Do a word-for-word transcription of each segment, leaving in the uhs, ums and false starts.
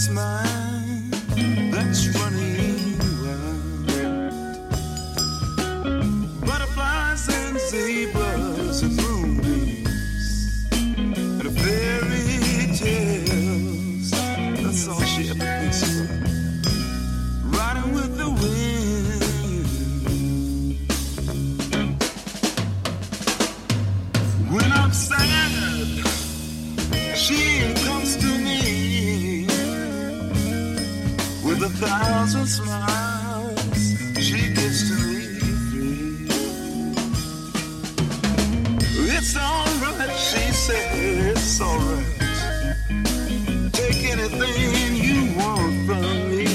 its mind that's running wild. Butterflies and zebras and moonbeams and fairy tales. That's all she ever thinks about. Riding with the wind. When I'm sad, she comes to me with a thousand smiles. She gives to me free. It's alright, she said, it's alright. Take anything you want from me.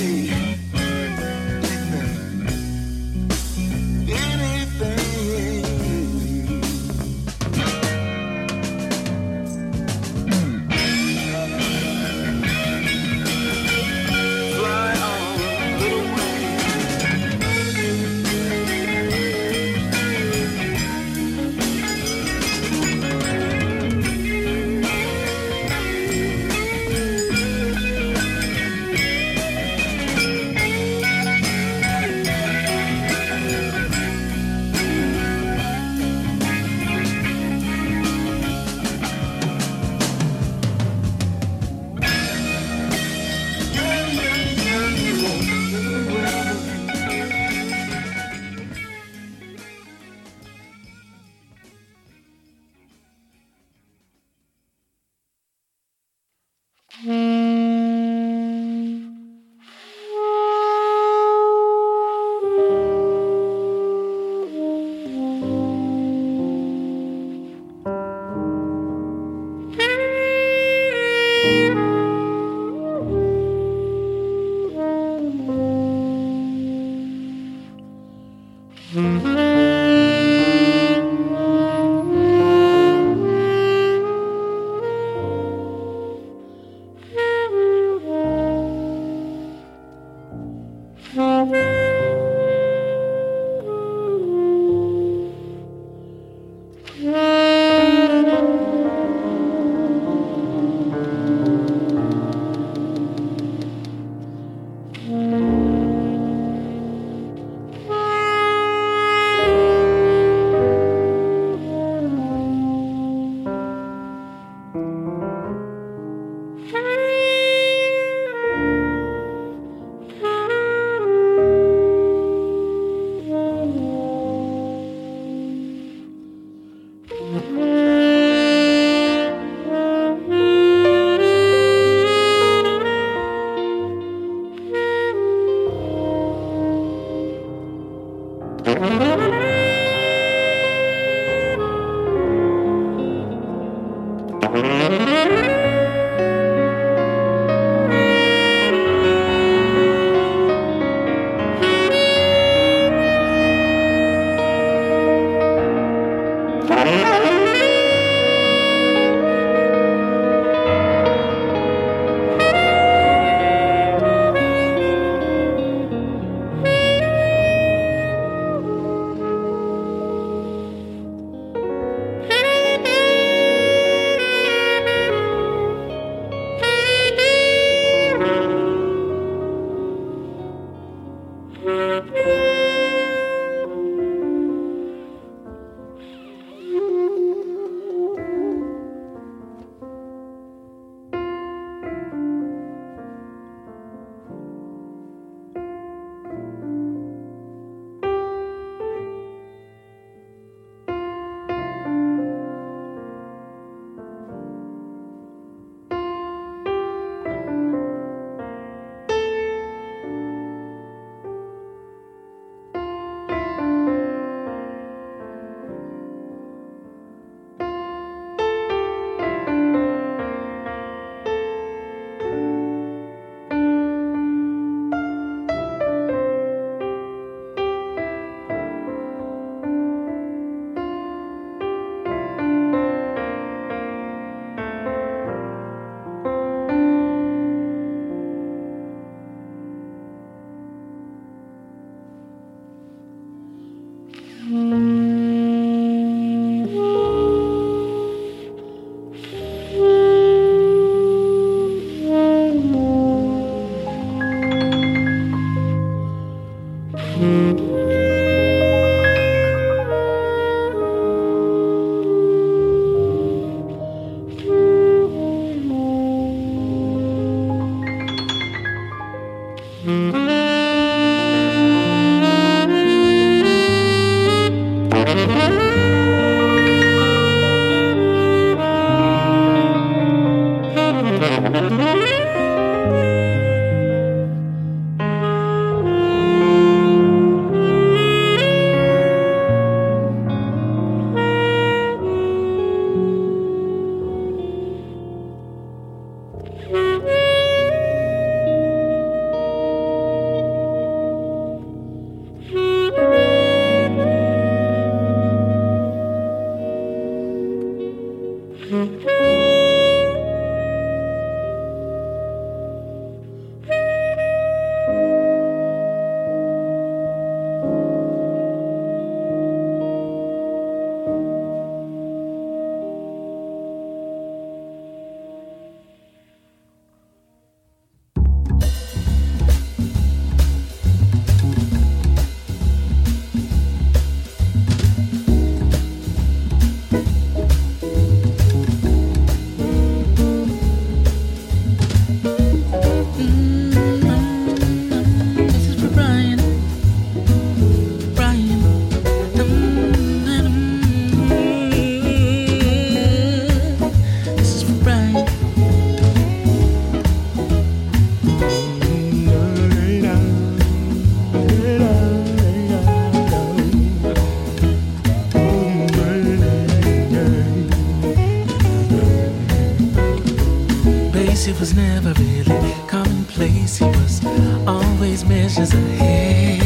It was never really commonplace. He was always measures ahead.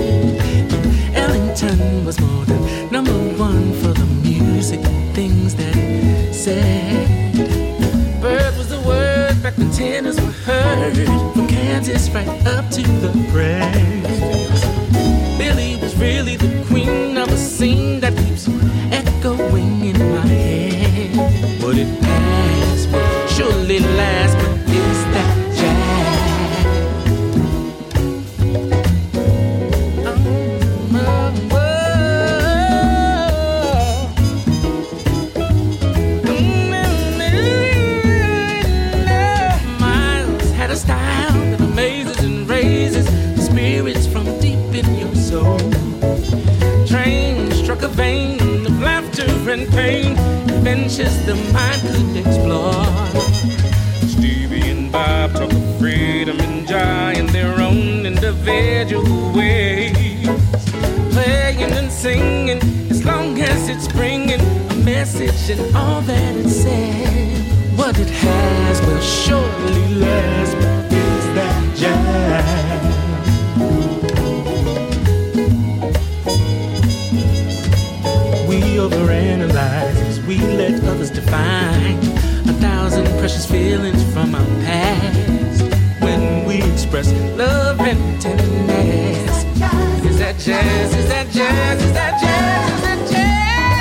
And Ellington was more than number one for the music and things that he said. Bird was the word back when tenors were heard, from Kansas right up to the press. Billie was really the queen of a scene that keeps echoing in my head. What it has will surely last, but it's that jazz. Oh, oh, oh. Miles had a style that amazes and raises the spirits from deep in your soul. Train struck a vein of laughter and pain, adventures the mind could explore. Stevie and Bob talk of freedom and joy in their own individual ways. Playing and singing, as long as it's bringing a message and all that it says. What it has will surely last, but it's that jazz. We overanalyze as we let others define a thousand precious feelings from our past. When we express love and tenderness, is that jazz, is that jazz, is that jazz, is that jazz?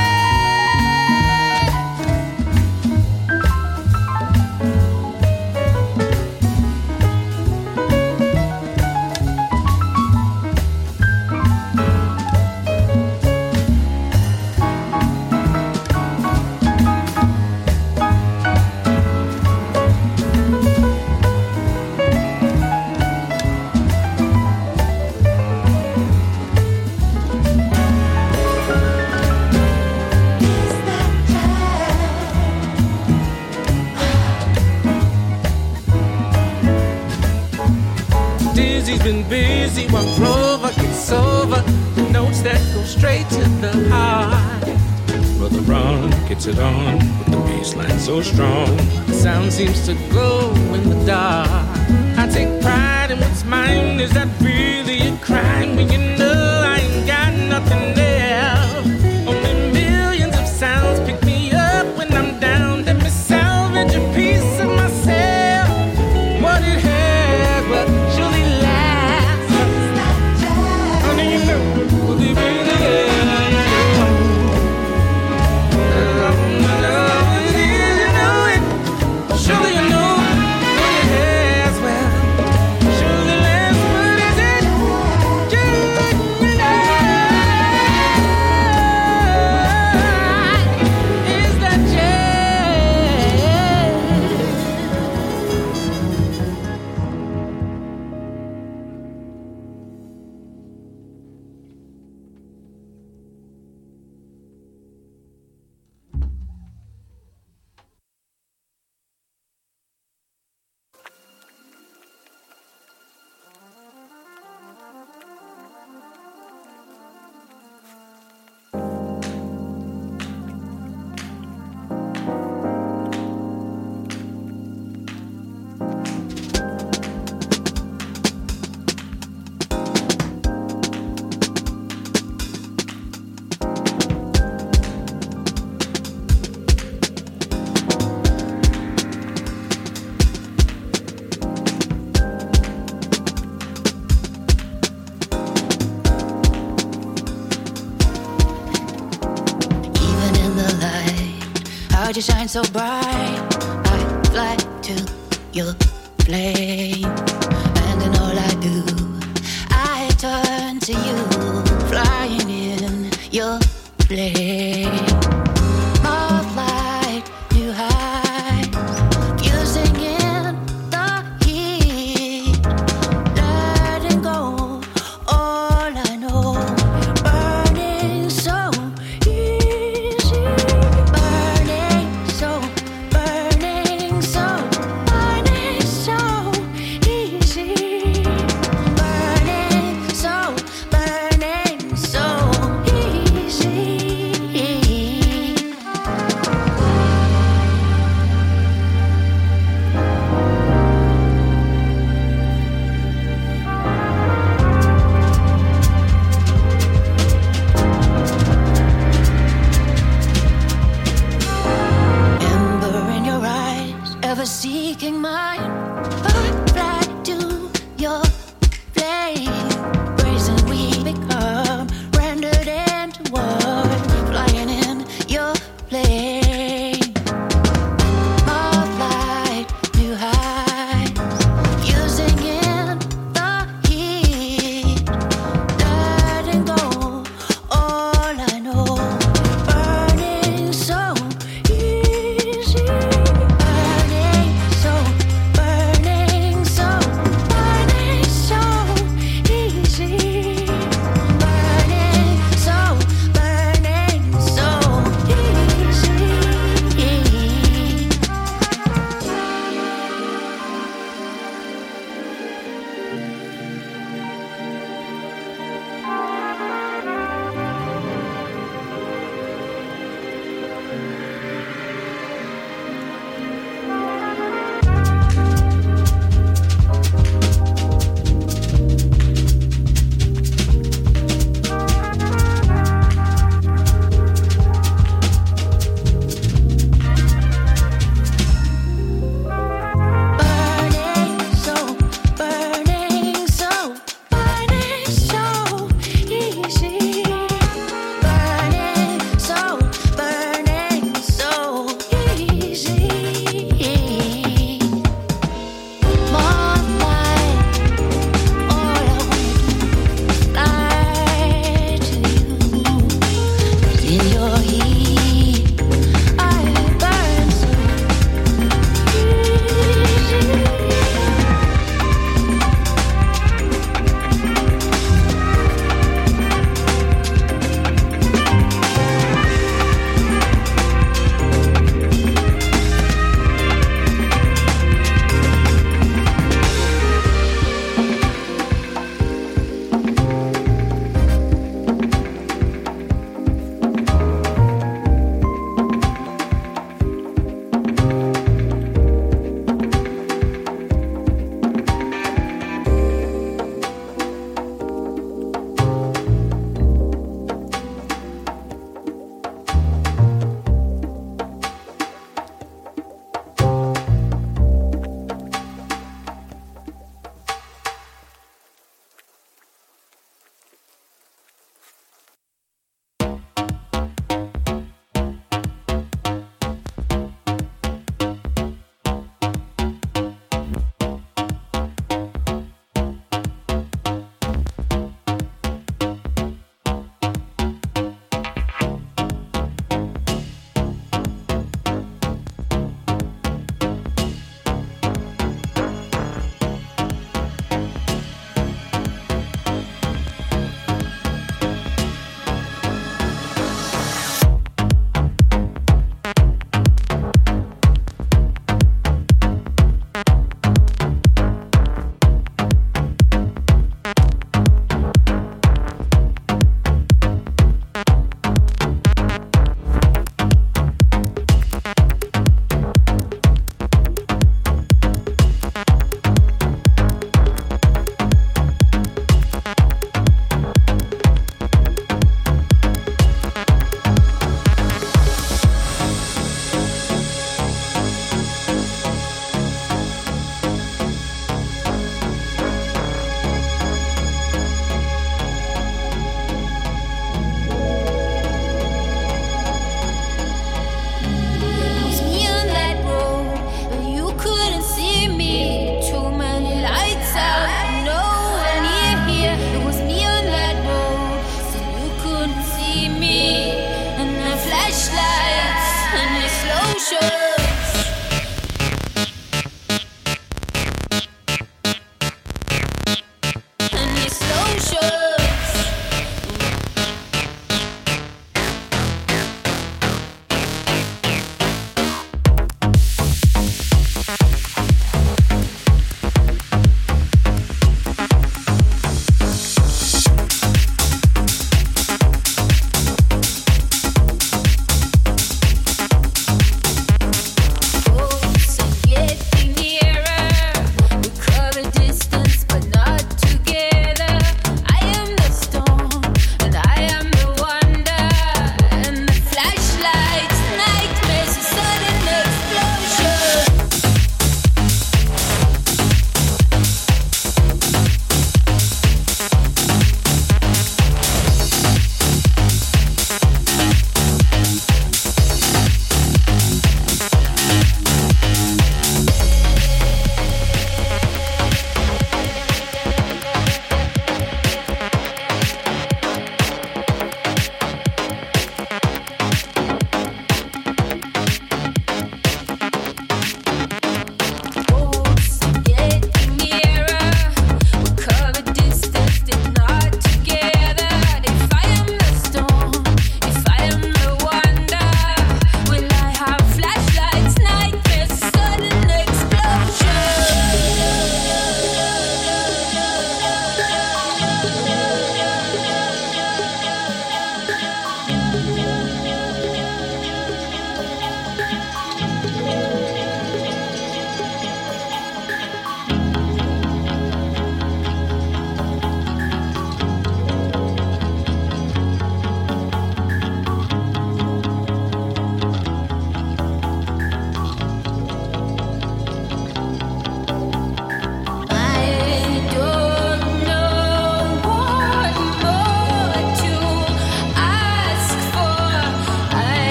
Dizzy's been busy while Grover gets over the notes that go straight to the heart. Brother Ron gets it on with the bass line so strong. The sound seems to glow in the dark. I take pride in what's mine. Is that really a crime when you know I ain't got nothing left? Only millions of sounds pick me up when I'm down. Let me salvage a piece of myself. What it has, but surely lasts. How do you know? Will you really get? Surely you know what it has, well, surely lasts, what is it? Lord, you shine so bright. I fly to your flame, and in all I do, I turn to you, flying in your flame. More light, new heights, fusing in the heat, letting go all I know, burning so easy, burning so, burning so, burning so easy, burning so, burning so easy.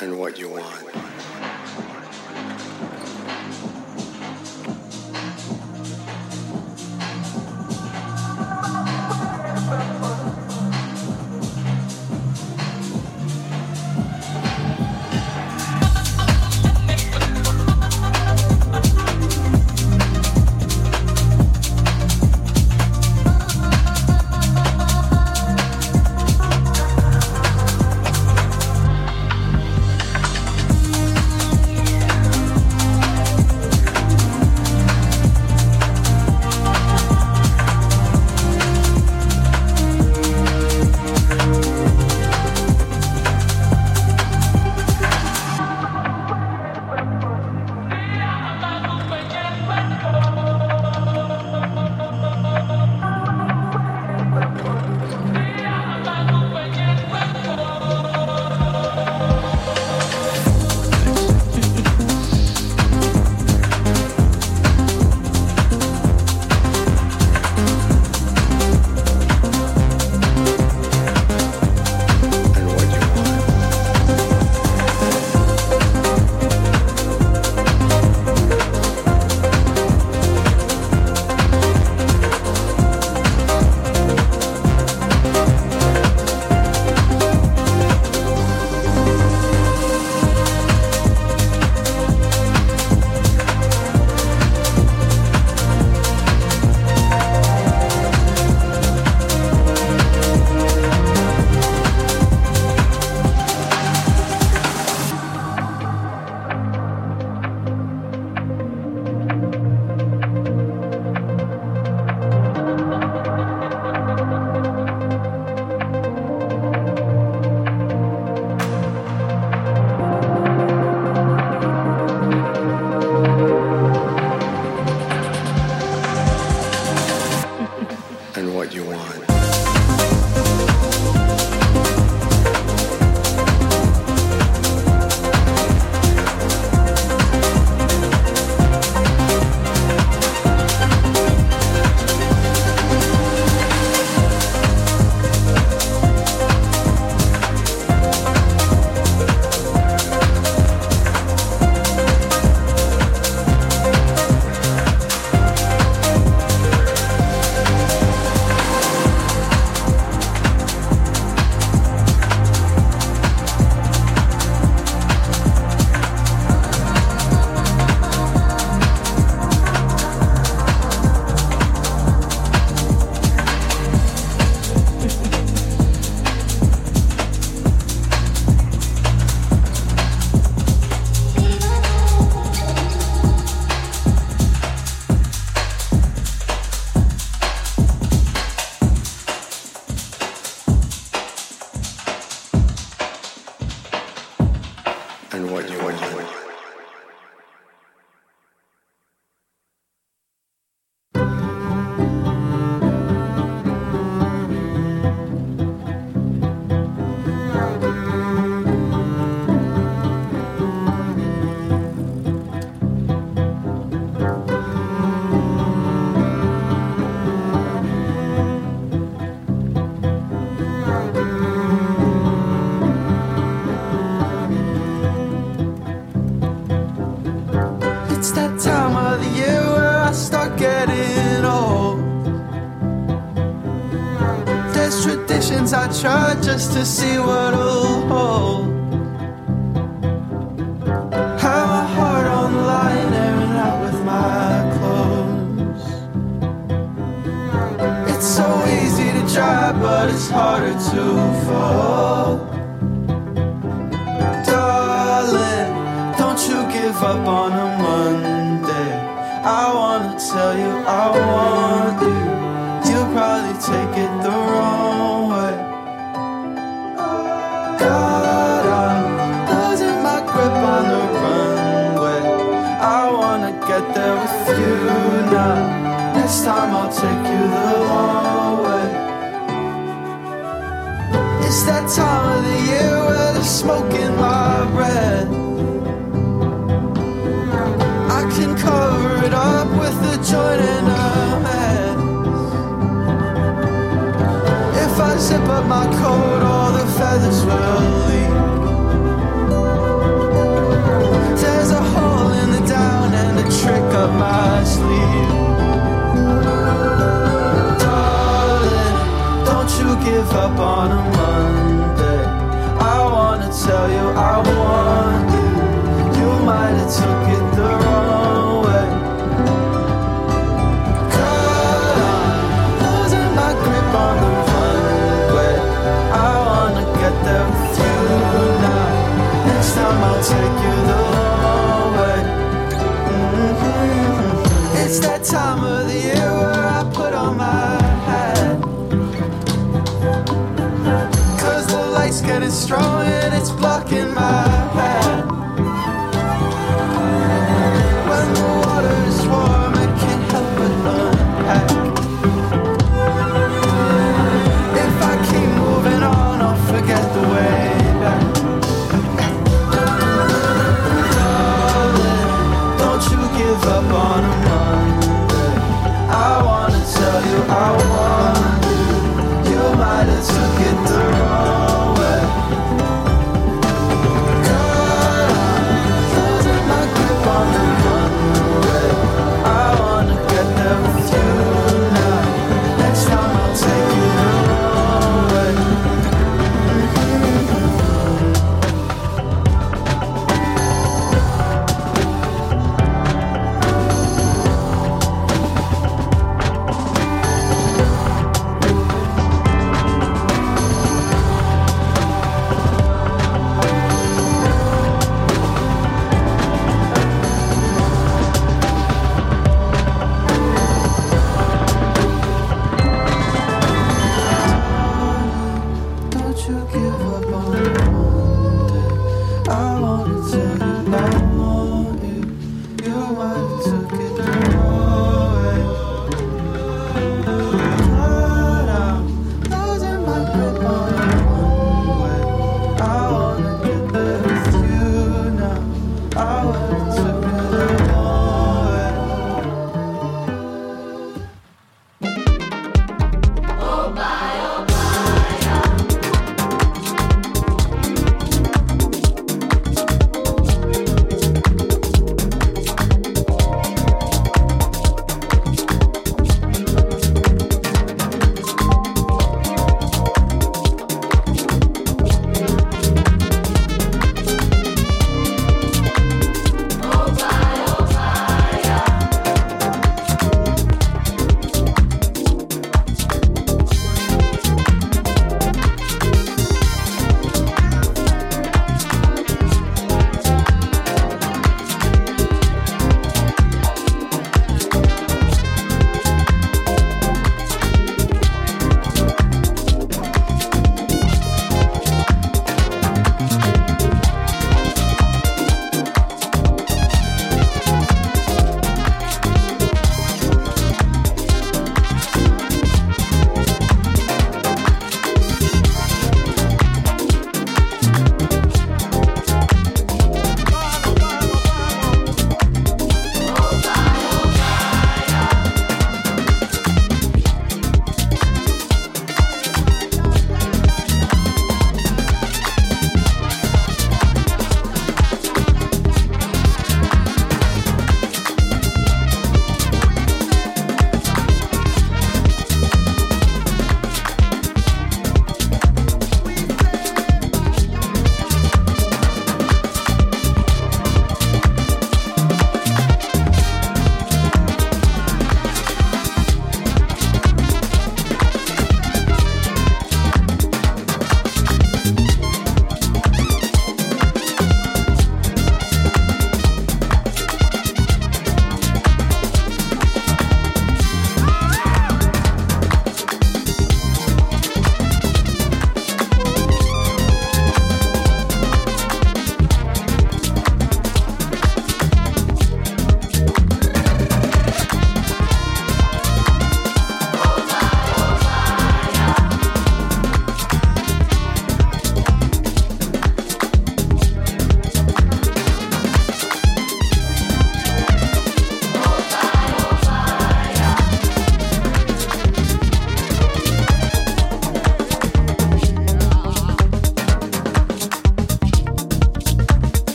and what you want. I try just to see what it'll hold. Have my heart on the line, airing out with my clothes. It's so easy to try, but it's harder to fall. Darling, don't you give up on a Monday. I wanna tell you I want you. You'll probably take it the wrong way. God, I'm losing my grip on the runway. I wanna get there with you now. Next time I'll take you the long way. It's that time of the year where there's smoke in my breath. I can cover it up with a joint and a head. If I zip up my coat, all the feathers will leave. take you the long way. Mm-hmm. It's that time of the year where I put on my hat, 'cause the light's getting strong and it's blocking my